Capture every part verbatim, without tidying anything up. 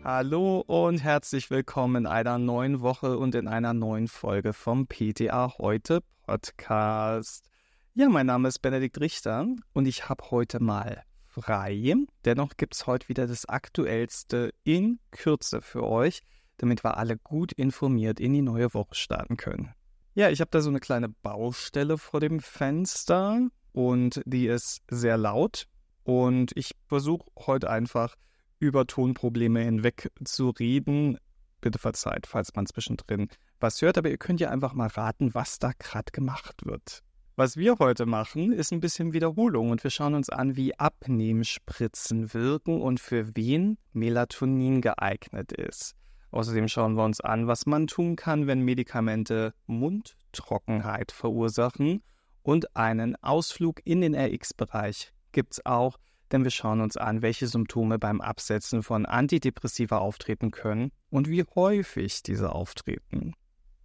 Hallo und herzlich willkommen in einer neuen Woche und in einer neuen Folge vom P T A Heute Podcast. Ja, mein Name ist Benedikt Richter und ich habe heute mal frei. Dennoch gibt es heute wieder das Aktuellste in Kürze für euch, damit wir alle gut informiert in die neue Woche starten können. Ja, ich habe da so eine kleine Baustelle vor dem Fenster und die ist sehr laut und ich versuche heute einfach über Tonprobleme hinweg zu reden. Bitte verzeiht, falls man zwischendrin was hört, aber ihr könnt ja einfach mal raten, was da gerade gemacht wird. Was wir heute machen, ist ein bisschen Wiederholung und wir schauen uns an, wie Abnehmspritzen wirken und für wen Melatonin geeignet ist. Außerdem schauen wir uns an, was man tun kann, wenn Medikamente Mundtrockenheit verursachen, und einen Ausflug in den R X-Bereich gibt es auch, denn wir schauen uns an, welche Symptome beim Absetzen von Antidepressiva auftreten können und wie häufig diese auftreten.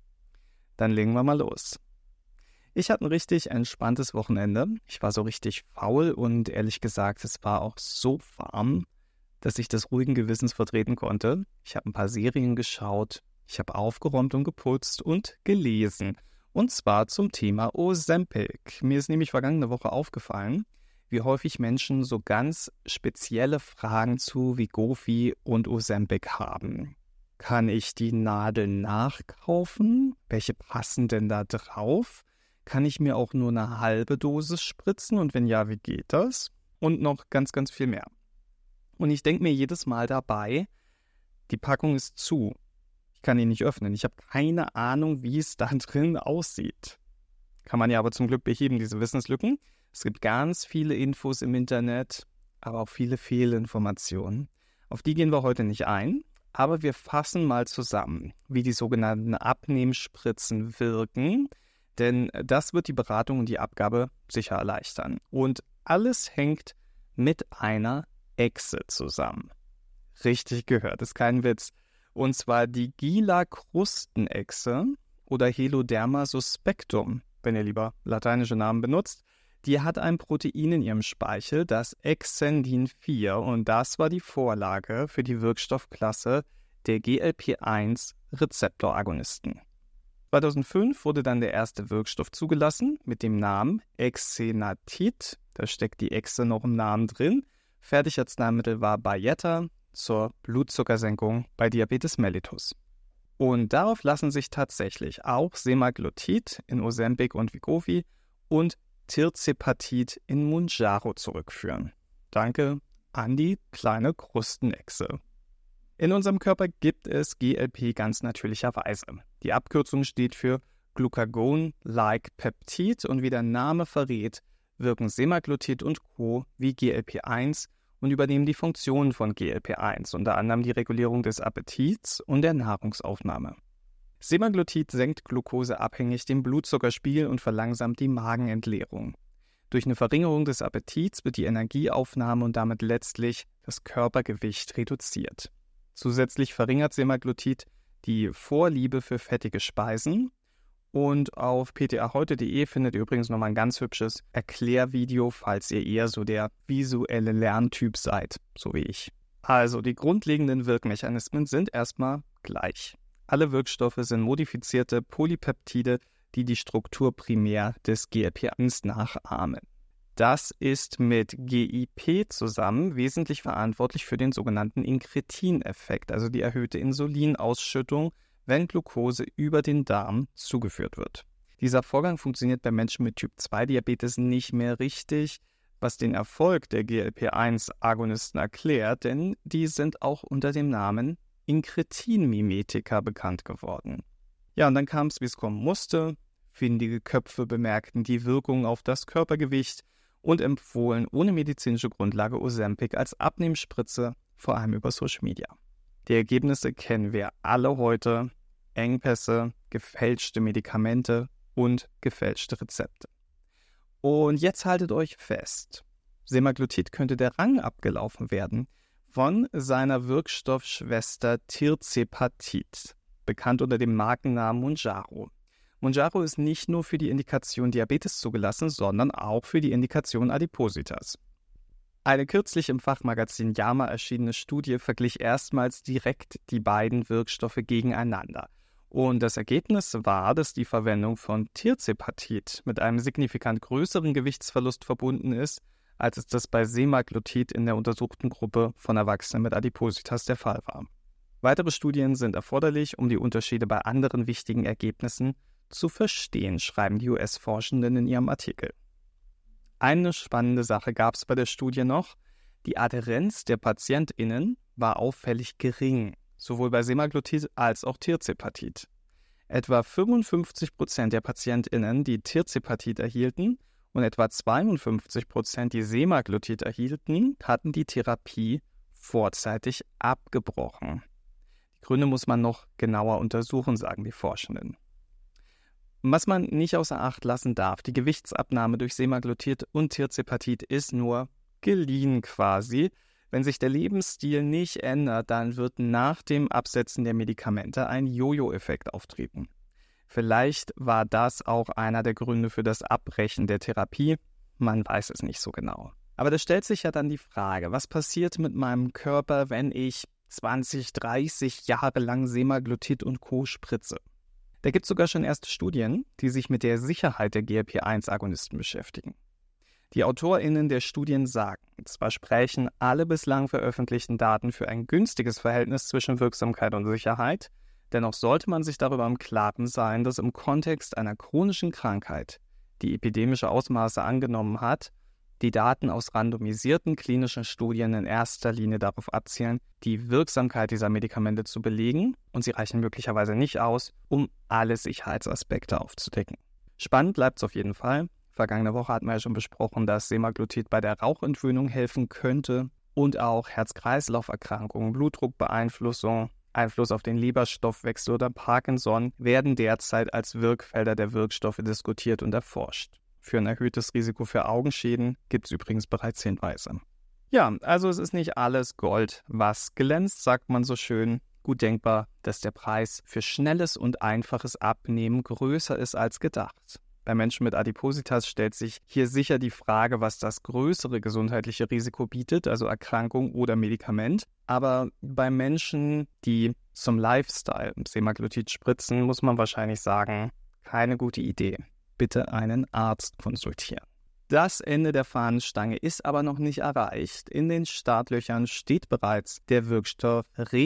Dann legen wir mal los. Ich hatte ein richtig entspanntes Wochenende. Ich war so richtig faul und ehrlich gesagt, es war auch so warm, dass ich das ruhigen Gewissens vertreten konnte. Ich habe ein paar Serien geschaut, ich habe aufgeräumt und geputzt und gelesen. Und zwar zum Thema Ozempic. Mir ist nämlich vergangene Woche aufgefallen, wie häufig Menschen so ganz spezielle Fragen zu Wegovy und Ozempic haben. Kann ich die Nadeln nachkaufen? Welche passen denn da drauf? Kann ich mir auch nur eine halbe Dosis spritzen? Und wenn ja, wie geht das? Und noch ganz, ganz viel mehr. Und ich denke mir jedes Mal dabei, die Packung ist zu. Ich kann die nicht öffnen. Ich habe keine Ahnung, wie es da drin aussieht. Kann man ja aber zum Glück beheben, diese Wissenslücken. Es gibt ganz viele Infos im Internet, aber auch viele Fehlinformationen. Auf die gehen wir heute nicht ein, aber wir fassen mal zusammen, wie die sogenannten Abnehmspritzen wirken, denn das wird die Beratung und die Abgabe sicher erleichtern. Und alles hängt mit einer Echse zusammen. Richtig gehört, ist kein Witz. Und zwar die Gila-Krustenechse oder Heloderma suspectum, wenn ihr lieber lateinische Namen benutzt. Die hat ein Protein in ihrem Speichel, das Exendin vier, und das war die Vorlage für die Wirkstoffklasse der G L P eins Rezeptoragonisten. zweitausendfünf wurde dann der erste Wirkstoff zugelassen mit dem Namen Exenatid, da steckt die Echse noch im Namen drin. Fertigarzneimittel war Byetta zur Blutzuckersenkung bei Diabetes mellitus. Und darauf lassen sich tatsächlich auch Semaglutid in Ozempic und Wegovy und Tirzepatid in Mounjaro zurückführen. Danke an die kleine Krustenechse. In unserem Körper gibt es G L P ganz natürlicherweise. Die Abkürzung steht für Glucagon-like Peptid und wie der Name verrät, wirken Semaglutid und Co. wie G L P eins und übernehmen die Funktionen von G L P eins, unter anderem die Regulierung des Appetits und der Nahrungsaufnahme. Semaglutid senkt glukoseabhängig den Blutzuckerspiegel und verlangsamt die Magenentleerung. Durch eine Verringerung des Appetits wird die Energieaufnahme und damit letztlich das Körpergewicht reduziert. Zusätzlich verringert Semaglutid die Vorliebe für fettige Speisen. Und auf p t a heute punkt de findet ihr übrigens nochmal ein ganz hübsches Erklärvideo, falls ihr eher so der visuelle Lerntyp seid, so wie ich. Also die grundlegenden Wirkmechanismen sind erstmal gleich. Alle Wirkstoffe sind modifizierte Polypeptide, die die Struktur primär des G L P eins nachahmen. Das ist mit G I P zusammen wesentlich verantwortlich für den sogenannten Inkretin-Effekt, also die erhöhte Insulinausschüttung, wenn Glucose über den Darm zugeführt wird. Dieser Vorgang funktioniert bei Menschen mit Typ zwei Diabetes nicht mehr richtig, was den Erfolg der G L P eins Agonisten erklärt, denn die sind auch unter dem Namen Inkretin-Mimetika bekannt geworden. Ja, und dann kam es, wie es kommen musste. Findige Köpfe bemerkten die Wirkung auf das Körpergewicht und empfohlen ohne medizinische Grundlage Ozempic als Abnehmspritze, vor allem über Social Media. Die Ergebnisse kennen wir alle heute: Engpässe, gefälschte Medikamente und gefälschte Rezepte. Und jetzt haltet euch fest, Semaglutid könnte der Rang abgelaufen werden von seiner Wirkstoffschwester Tirzepatid, bekannt unter dem Markennamen Mounjaro. Mounjaro ist nicht nur für die Indikation Diabetes zugelassen, sondern auch für die Indikation Adipositas. Eine kürzlich im Fachmagazin JAMA erschienene Studie verglich erstmals direkt die beiden Wirkstoffe gegeneinander. Und das Ergebnis war, dass die Verwendung von Tirzepatit mit einem signifikant größeren Gewichtsverlust verbunden ist, als es das bei Semaglutid in der untersuchten Gruppe von Erwachsenen mit Adipositas der Fall war. Weitere Studien sind erforderlich, um die Unterschiede bei anderen wichtigen Ergebnissen zu verstehen, schreiben die U S-Forschenden in ihrem Artikel. Eine spannende Sache gab es bei der Studie noch. Die Adhärenz der PatientInnen war auffällig gering, sowohl bei Semaglutid als auch Tirzepatit. Etwa fünfundfünfzig Prozent der PatientInnen, die Tirzepatit erhielten, und etwa zweiundfünfzig Prozent, die Semaglutid erhielten, hatten die Therapie vorzeitig abgebrochen. Die Gründe muss man noch genauer untersuchen, sagen die Forschenden. Was man nicht außer Acht lassen darf, die Gewichtsabnahme durch Semaglutid und Tirzepatit ist nur geliehen quasi. Wenn sich der Lebensstil nicht ändert, dann wird nach dem Absetzen der Medikamente ein Jojo-Effekt auftreten. Vielleicht war das auch einer der Gründe für das Abbrechen der Therapie, man weiß es nicht so genau. Aber da stellt sich ja dann die Frage, was passiert mit meinem Körper, wenn ich zwanzig, dreißig Jahre lang Semaglutid und Co. spritze? Da gibt es sogar schon erste Studien, die sich mit der Sicherheit der G L P eins Agonisten beschäftigen. Die AutorInnen der Studien sagen, zwar sprechen alle bislang veröffentlichten Daten für ein günstiges Verhältnis zwischen Wirksamkeit und Sicherheit, dennoch sollte man sich darüber im Klaren sein, dass im Kontext einer chronischen Krankheit, die epidemische Ausmaße angenommen hat, die Daten aus randomisierten klinischen Studien in erster Linie darauf abzielen, die Wirksamkeit dieser Medikamente zu belegen, und sie reichen möglicherweise nicht aus, um alle Sicherheitsaspekte aufzudecken. Spannend bleibt es auf jeden Fall. Vergangene Woche hatten wir ja schon besprochen, dass Semaglutid bei der Rauchentwöhnung helfen könnte und auch Herz-Kreislauf-Erkrankungen, Blutdruckbeeinflussung, Einfluss auf den Leberstoffwechsel oder Parkinson werden derzeit als Wirkfelder der Wirkstoffe diskutiert und erforscht. Für ein erhöhtes Risiko für Augenschäden gibt es übrigens bereits Hinweise. Ja, also es ist nicht alles Gold, was glänzt, sagt man so schön. Gut denkbar, dass der Preis für schnelles und einfaches Abnehmen größer ist als gedacht. Bei Menschen mit Adipositas stellt sich hier sicher die Frage, was das größere gesundheitliche Risiko bietet, also Erkrankung oder Medikament. Aber bei Menschen, die zum Lifestyle Semaglutid spritzen, muss man wahrscheinlich sagen, keine gute Idee. Bitte einen Arzt konsultieren. Das Ende der Fahnenstange ist aber noch nicht erreicht. In den Startlöchern steht bereits der Wirkstoff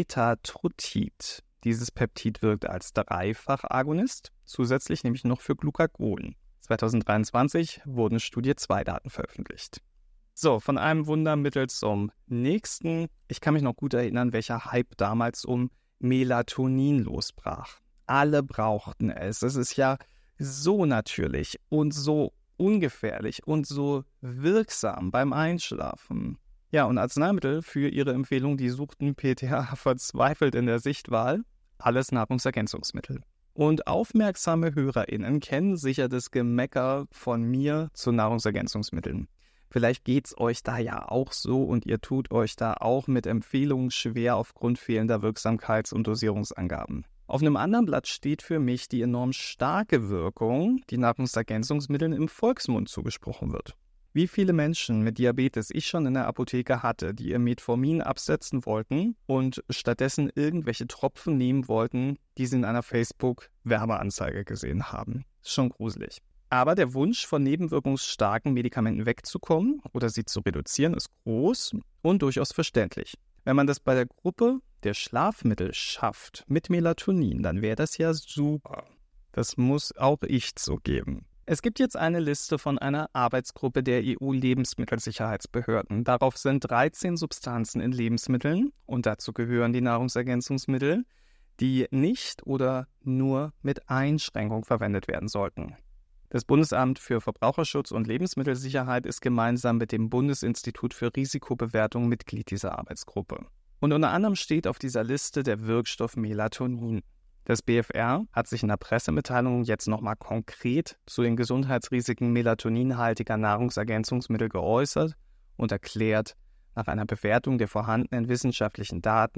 Retatrutid. Dieses Peptid wirkt als Dreifachagonist, zusätzlich nämlich noch für Glucagon. zwanzig dreiundzwanzig wurden Studie zwei Daten veröffentlicht. So, von einem Wundermittel zum nächsten. Ich kann mich noch gut erinnern, welcher Hype damals um Melatonin losbrach. Alle brauchten es. Es ist ja so natürlich und so ungefährlich und so wirksam beim Einschlafen. Ja, und Arzneimittel für ihre Empfehlung, die suchten P T A verzweifelt in der Sichtwahl. Alles Nahrungsergänzungsmittel. Und aufmerksame HörerInnen kennen sicher das Gemecker von mir zu Nahrungsergänzungsmitteln. Vielleicht geht's euch da ja auch so und ihr tut euch da auch mit Empfehlungen schwer aufgrund fehlender Wirksamkeits- und Dosierungsangaben. Auf einem anderen Blatt steht für mich die enorm starke Wirkung, die Nahrungsergänzungsmitteln im Volksmund zugesprochen wird. Wie viele Menschen mit Diabetes ich schon in der Apotheke hatte, die ihr Metformin absetzen wollten und stattdessen irgendwelche Tropfen nehmen wollten, die sie in einer Facebook-Werbeanzeige gesehen haben. Ist schon gruselig. Aber der Wunsch, von nebenwirkungsstarken Medikamenten wegzukommen oder sie zu reduzieren, ist groß und durchaus verständlich. Wenn man das bei der Gruppe der Schlafmittel schafft mit Melatonin, dann wäre das ja super. Das muss auch ich zugeben. Es gibt jetzt eine Liste von einer Arbeitsgruppe der E U-Lebensmittelsicherheitsbehörden. Darauf sind dreizehn Substanzen in Lebensmitteln, und dazu gehören die Nahrungsergänzungsmittel, die nicht oder nur mit Einschränkung verwendet werden sollten. Das Bundesamt für Verbraucherschutz und Lebensmittelsicherheit ist gemeinsam mit dem Bundesinstitut für Risikobewertung Mitglied dieser Arbeitsgruppe. Und unter anderem steht auf dieser Liste der Wirkstoff Melatonin. Das B F R hat sich in der Pressemitteilung jetzt nochmal konkret zu den Gesundheitsrisiken melatoninhaltiger Nahrungsergänzungsmittel geäußert und erklärt, nach einer Bewertung der vorhandenen wissenschaftlichen Daten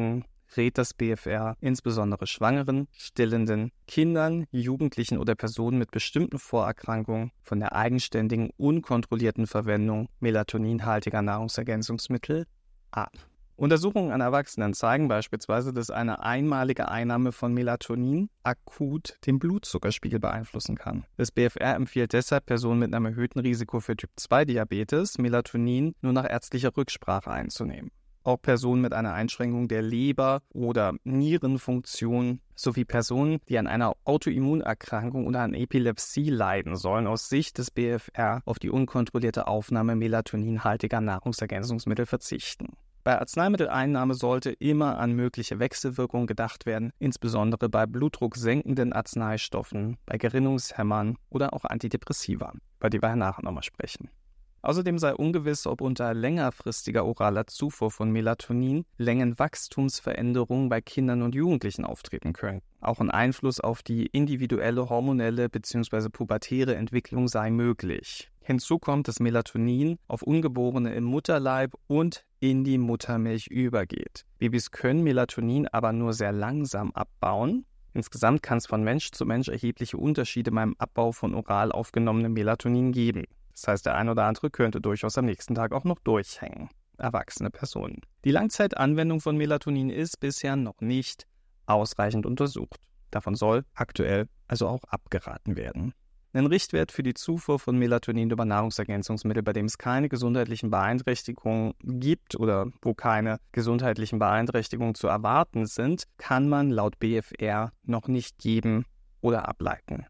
rät das B F R insbesondere Schwangeren, stillenden, Kindern, Jugendlichen oder Personen mit bestimmten Vorerkrankungen von der eigenständigen, unkontrollierten Verwendung melatoninhaltiger Nahrungsergänzungsmittel ab. Untersuchungen an Erwachsenen zeigen beispielsweise, dass eine einmalige Einnahme von Melatonin akut den Blutzuckerspiegel beeinflussen kann. Das B F R empfiehlt deshalb Personen mit einem erhöhten Risiko für Typ zwei Diabetes, Melatonin nur nach ärztlicher Rücksprache einzunehmen. Auch Personen mit einer Einschränkung der Leber- oder Nierenfunktion sowie Personen, die an einer Autoimmunerkrankung oder an Epilepsie leiden, sollen aus Sicht des B F R auf die unkontrollierte Aufnahme melatoninhaltiger Nahrungsergänzungsmittel verzichten. Bei Arzneimitteleinnahme sollte immer an mögliche Wechselwirkungen gedacht werden, insbesondere bei blutdrucksenkenden Arzneistoffen, bei Gerinnungshemmern oder auch Antidepressiva, über die wir nachher nochmal sprechen. Außerdem sei ungewiss, ob unter längerfristiger oraler Zufuhr von Melatonin Längenwachstumsveränderungen bei Kindern und Jugendlichen auftreten können. Auch ein Einfluss auf die individuelle hormonelle bzw. pubertäre Entwicklung sei möglich. Hinzu kommt, dass Melatonin auf Ungeborene im Mutterleib und in die Muttermilch übergeht. Babys können Melatonin aber nur sehr langsam abbauen. Insgesamt kann es von Mensch zu Mensch erhebliche Unterschiede beim Abbau von oral aufgenommenem Melatonin geben. Das heißt, der ein oder andere könnte durchaus am nächsten Tag auch noch durchhängen. Erwachsene Personen. Die Langzeitanwendung von Melatonin ist bisher noch nicht ausreichend untersucht. Davon soll aktuell also auch abgeraten werden. Ein Richtwert für die Zufuhr von Melatonin über Nahrungsergänzungsmittel, bei dem es keine gesundheitlichen Beeinträchtigungen gibt oder wo keine gesundheitlichen Beeinträchtigungen zu erwarten sind, kann man laut B F R noch nicht geben oder ableiten.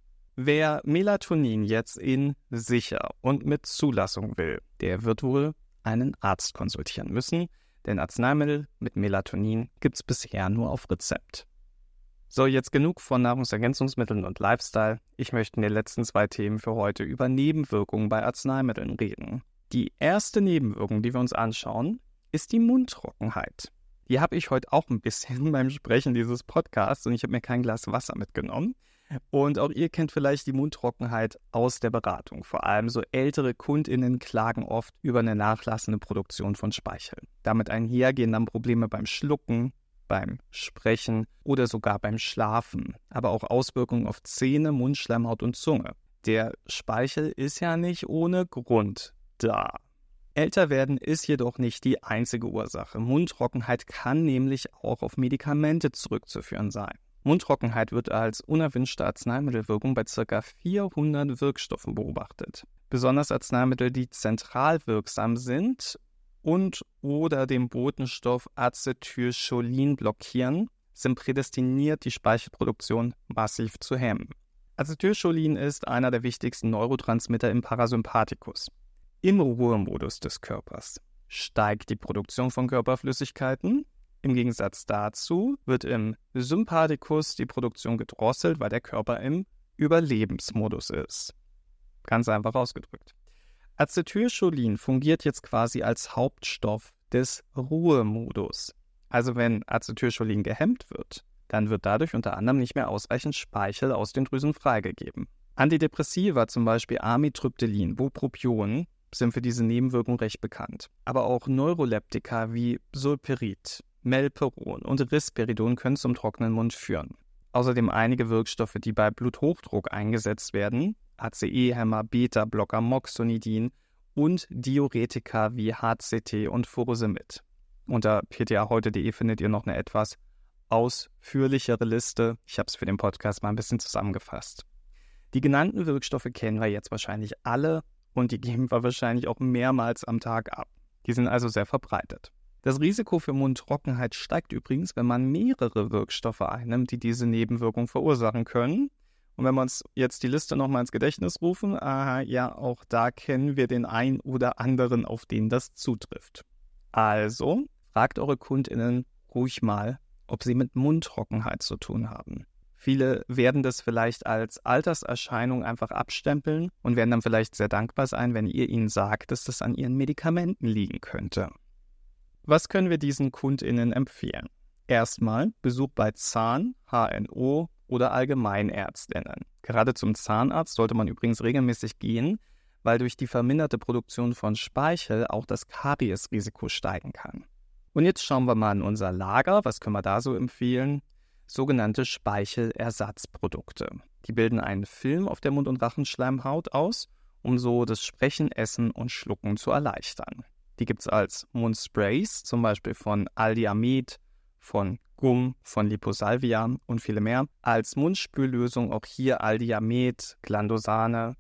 Wer Melatonin jetzt in sicher und mit Zulassung will, der wird wohl einen Arzt konsultieren müssen, denn Arzneimittel mit Melatonin gibt es bisher nur auf Rezept. So, jetzt genug von Nahrungsergänzungsmitteln und Lifestyle. Ich möchte in den letzten zwei Themen für heute über Nebenwirkungen bei Arzneimitteln reden. Die erste Nebenwirkung, die wir uns anschauen, ist die Mundtrockenheit. Die habe ich heute auch ein bisschen beim Sprechen dieses Podcasts und ich habe mir kein Glas Wasser mitgenommen. Und auch ihr kennt vielleicht die Mundtrockenheit aus der Beratung. Vor allem so ältere KundInnen klagen oft über eine nachlassende Produktion von Speichel. Damit einhergehen dann Probleme beim Schlucken, beim Sprechen oder sogar beim Schlafen. Aber auch Auswirkungen auf Zähne, Mundschleimhaut und Zunge. Der Speichel ist ja nicht ohne Grund da. Älter werden ist jedoch nicht die einzige Ursache. Mundtrockenheit kann nämlich auch auf Medikamente zurückzuführen sein. Mundtrockenheit wird als unerwünschte Arzneimittelwirkung bei ca. vierhundert Wirkstoffen beobachtet. Besonders Arzneimittel, die zentral wirksam sind und oder den Botenstoff Acetylcholin blockieren, sind prädestiniert, die Speichelproduktion massiv zu hemmen. Acetylcholin ist einer der wichtigsten Neurotransmitter im Parasympathikus. Im Ruhemodus des Körpers steigt die Produktion von Körperflüssigkeiten. Im Gegensatz dazu wird im Sympathikus die Produktion gedrosselt, weil der Körper im Überlebensmodus ist. Ganz einfach ausgedrückt. Acetylcholin fungiert jetzt quasi als Hauptstoff des Ruhemodus. Also wenn Acetylcholin gehemmt wird, dann wird dadurch unter anderem nicht mehr ausreichend Speichel aus den Drüsen freigegeben. Antidepressiva, zum Beispiel Amitriptylin, Bupropion, sind für diese Nebenwirkung recht bekannt. Aber auch Neuroleptika wie Sulpirid, Melperon und Risperidon können zum trockenen Mund führen. Außerdem einige Wirkstoffe, die bei Bluthochdruck eingesetzt werden, A C E-Hämmer, Beta-Blocker, Moxonidin und Diuretika wie H C T und Furosemid. Unter p t a heute punkt de findet ihr noch eine etwas ausführlichere Liste. Ich habe es für den Podcast mal ein bisschen zusammengefasst. Die genannten Wirkstoffe kennen wir jetzt wahrscheinlich alle und die geben wir wahrscheinlich auch mehrmals am Tag ab. Die sind also sehr verbreitet. Das Risiko für Mundtrockenheit steigt übrigens, wenn man mehrere Wirkstoffe einnimmt, die diese Nebenwirkung verursachen können. Und wenn wir uns jetzt die Liste nochmal ins Gedächtnis rufen, aha, ja, auch da kennen wir den einen oder anderen, auf den das zutrifft. Also, fragt eure KundInnen ruhig mal, ob sie mit Mundtrockenheit zu tun haben. Viele werden das vielleicht als Alterserscheinung einfach abstempeln und werden dann vielleicht sehr dankbar sein, wenn ihr ihnen sagt, dass das an ihren Medikamenten liegen könnte. Was können wir diesen KundInnen empfehlen? Erstmal Besuch bei Zahn-, H N O- oder Allgemeinärztinnen. Gerade zum Zahnarzt sollte man übrigens regelmäßig gehen, weil durch die verminderte Produktion von Speichel auch das Kariesrisiko steigen kann. Und jetzt schauen wir mal in unser Lager. Was können wir da so empfehlen? Sogenannte Speichelersatzprodukte. Die bilden einen Film auf der Mund- und Rachenschleimhaut aus, um so das Sprechen, Essen und Schlucken zu erleichtern. Die gibt es als Mundsprays, zum Beispiel von Aldiamid, von Gum, von Liposalvia und viele mehr. Als Mundspüllösung auch hier Aldiamid, Glandosane,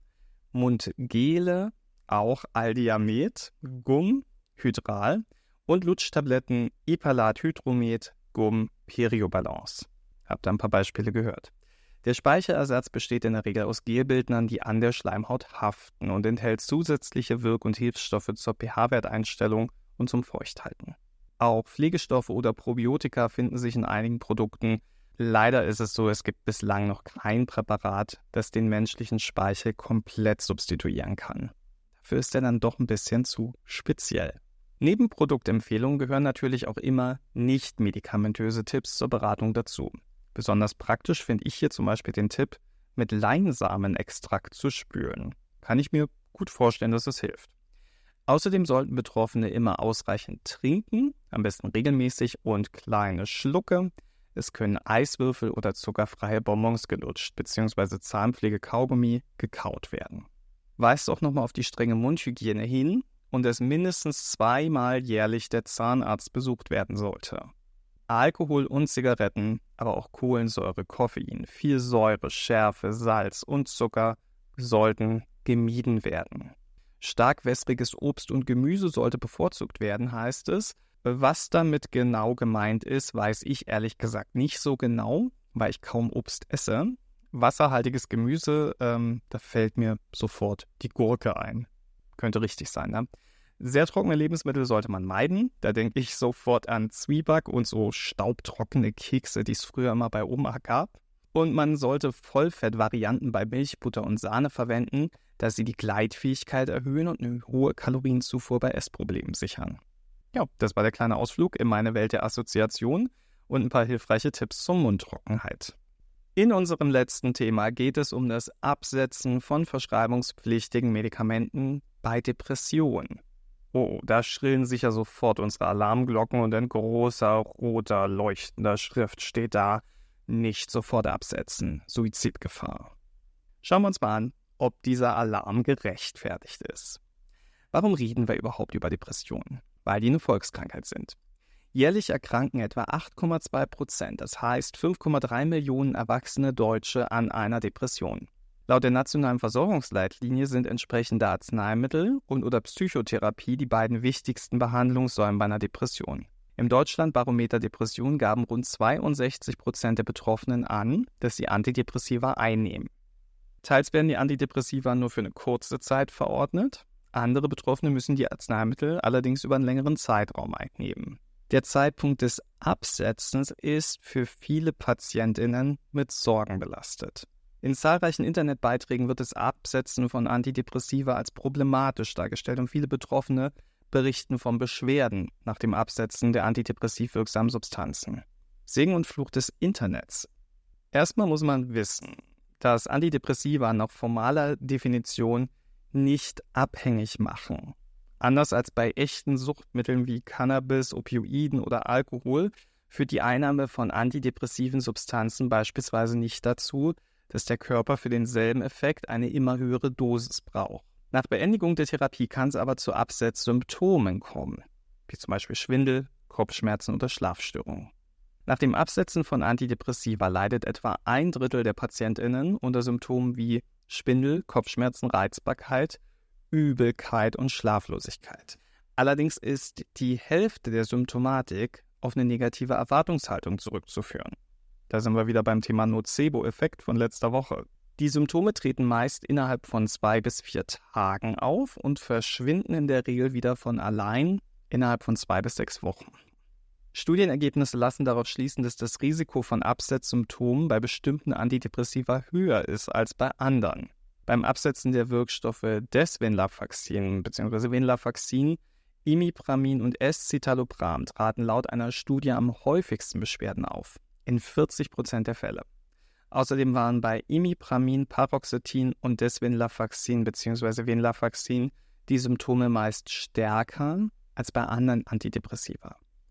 Mundgele, auch Aldiamid, Gum, Hydral und Lutschtabletten Ipalat, Hydromed, Gum, Periobalance. Habt ihr ein paar Beispiele gehört. Der Speicherersatz besteht in der Regel aus Gelbildnern, die an der Schleimhaut haften und enthält zusätzliche Wirk- und Hilfsstoffe zur pH-Werteinstellung und zum Feuchthalten. Auch Pflegestoffe oder Probiotika finden sich in einigen Produkten. Leider ist es so, es gibt bislang noch kein Präparat, das den menschlichen Speichel komplett substituieren kann. Dafür ist er dann doch ein bisschen zu speziell. Neben Produktempfehlungen gehören natürlich auch immer nicht-medikamentöse Tipps zur Beratung dazu. Besonders praktisch finde ich hier zum Beispiel den Tipp, mit Leinsamenextrakt zu spülen. Kann ich mir gut vorstellen, dass es hilft. Außerdem sollten Betroffene immer ausreichend trinken, am besten regelmäßig und kleine Schlucke. Es können Eiswürfel oder zuckerfreie Bonbons gelutscht bzw. Zahnpflege-Kaugummi gekaut werden. Weist auch nochmal auf die strenge Mundhygiene hin und dass mindestens zweimal jährlich der Zahnarzt besucht werden sollte. Alkohol und Zigaretten, aber auch Kohlensäure, Koffein, viel Säure, Schärfe, Salz und Zucker sollten gemieden werden. Stark wässriges Obst und Gemüse sollte bevorzugt werden, heißt es. Was damit genau gemeint ist, weiß ich ehrlich gesagt nicht so genau, weil ich kaum Obst esse. Wasserhaltiges Gemüse, ähm, da fällt mir sofort die Gurke ein. Könnte richtig sein, ne? Sehr trockene Lebensmittel sollte man meiden. Da denke ich sofort an Zwieback und so staubtrockene Kekse, die es früher immer bei Oma gab. Und man sollte Vollfettvarianten bei Milch, Butter und Sahne verwenden, da sie die Gleitfähigkeit erhöhen und eine hohe Kalorienzufuhr bei Essproblemen sichern. Ja, das war der kleine Ausflug in meine Welt der Assoziation und ein paar hilfreiche Tipps zur Mundtrockenheit. In unserem letzten Thema geht es um das Absetzen von verschreibungspflichtigen Medikamenten bei Depressionen. Oh, da schrillen sicher sofort unsere Alarmglocken und in großer, roter, leuchtender Schrift steht da: nicht sofort absetzen, Suizidgefahr. Schauen wir uns mal an, ob dieser Alarm gerechtfertigt ist. Warum reden wir überhaupt über Depressionen? Weil die eine Volkskrankheit sind. Jährlich erkranken etwa acht Komma zwei Prozent, das heißt fünf Komma drei Millionen erwachsene Deutsche an einer Depression. Laut der nationalen Versorgungsleitlinie sind entsprechende Arzneimittel und oder Psychotherapie die beiden wichtigsten Behandlungssäulen bei einer Depression. Im Deutschlandbarometer Depression gaben rund zweiundsechzig Prozent der Betroffenen an, dass sie Antidepressiva einnehmen. Teils werden die Antidepressiva nur für eine kurze Zeit verordnet. Andere Betroffene müssen die Arzneimittel allerdings über einen längeren Zeitraum einnehmen. Der Zeitpunkt des Absetzens ist für viele PatientInnen mit Sorgen belastet. In zahlreichen Internetbeiträgen wird das Absetzen von Antidepressiva als problematisch dargestellt und viele Betroffene berichten von Beschwerden nach dem Absetzen der antidepressiv wirksamen Substanzen. Segen und Fluch des Internets. Erstmal muss man wissen, dass Antidepressiva nach formaler Definition nicht abhängig machen. Anders als bei echten Suchtmitteln wie Cannabis, Opioiden oder Alkohol führt die Einnahme von antidepressiven Substanzen beispielsweise nicht dazu, dass der Körper für denselben Effekt eine immer höhere Dosis braucht. Nach Beendigung der Therapie kann es aber zu Absetzsymptomen kommen, wie zum Beispiel Schwindel, Kopfschmerzen oder Schlafstörungen. Nach dem Absetzen von Antidepressiva leidet etwa ein Drittel der PatientInnen unter Symptomen wie Schwindel, Kopfschmerzen, Reizbarkeit, Übelkeit und Schlaflosigkeit. Allerdings ist die Hälfte der Symptomatik auf eine negative Erwartungshaltung zurückzuführen. Da sind wir wieder beim Thema Nocebo-Effekt von letzter Woche. Die Symptome treten meist innerhalb von zwei bis vier Tagen auf und verschwinden in der Regel wieder von allein innerhalb von zwei bis sechs Wochen. Studienergebnisse lassen darauf schließen, dass das Risiko von Absetzsymptomen bei bestimmten Antidepressiva höher ist als bei anderen. Beim Absetzen der Wirkstoffe Desvenlafaxin bzw. Venlafaxin, Imipramin und Escitalopram traten laut einer Studie am häufigsten Beschwerden auf, in vierzig Prozent der Fälle. Außerdem waren bei Imipramin, Paroxetin und Desvenlafaxin bzw. Venlafaxin die Symptome meist stärker als bei anderen Antidepressiva.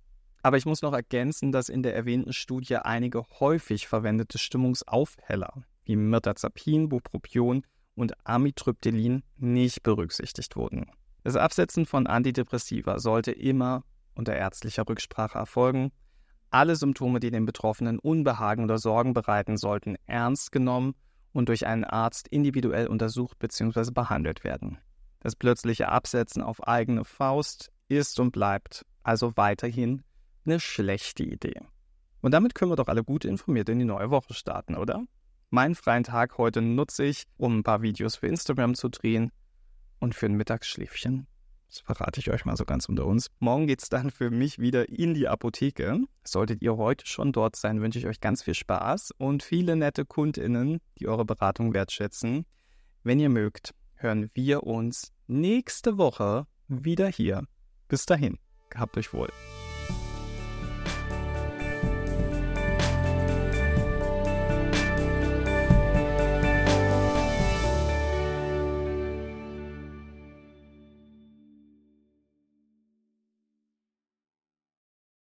Aber ich muss noch ergänzen, dass in der erwähnten Studie einige häufig verwendete Stimmungsaufheller wie Mirtazapin, Bupropion und Amitriptylin nicht berücksichtigt wurden. Das Absetzen von Antidepressiva sollte immer unter ärztlicher Rücksprache erfolgen. Alle Symptome, die den Betroffenen Unbehagen oder Sorgen bereiten, sollten ernst genommen und durch einen Arzt individuell untersucht bzw. behandelt werden. Das plötzliche Absetzen auf eigene Faust ist und bleibt also weiterhin eine schlechte Idee. Und damit können wir doch alle gut informiert in die neue Woche starten, oder? Meinen freien Tag heute nutze ich, um ein paar Videos für Instagram zu drehen und für ein Mittagsschläfchen. Das verrate ich euch mal so ganz unter uns. Morgen geht es dann für mich wieder in die Apotheke. Solltet ihr heute schon dort sein, wünsche ich euch ganz viel Spaß und viele nette KundInnen, die eure Beratung wertschätzen. Wenn ihr mögt, hören wir uns nächste Woche wieder hier. Bis dahin, gehabt euch wohl.